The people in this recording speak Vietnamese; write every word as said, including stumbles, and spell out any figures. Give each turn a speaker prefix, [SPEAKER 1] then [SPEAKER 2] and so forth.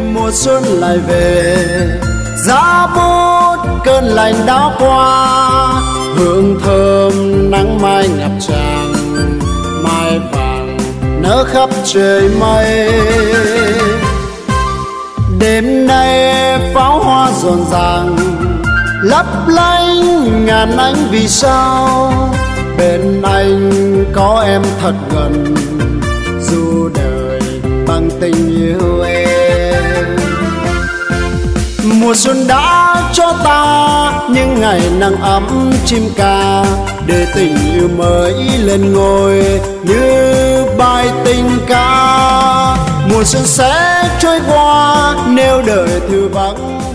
[SPEAKER 1] mùa xuân lại về, giá bút cơn lạnh đã qua, hương thơm nắng mai ngập tràn, mai vàng nở khắp trời mây. Đêm nay pháo hoa rộn ràng, lấp lánh ngàn ánh vì sao, bên anh có em thật gần, dù đời bằng tình yêu em. Mùa xuân đã cho ta những ngày nắng ấm chim ca, để tình yêu mới lên ngôi như bài tình ca. Mùa xuân sẽ trôi qua nếu đời thư vắng,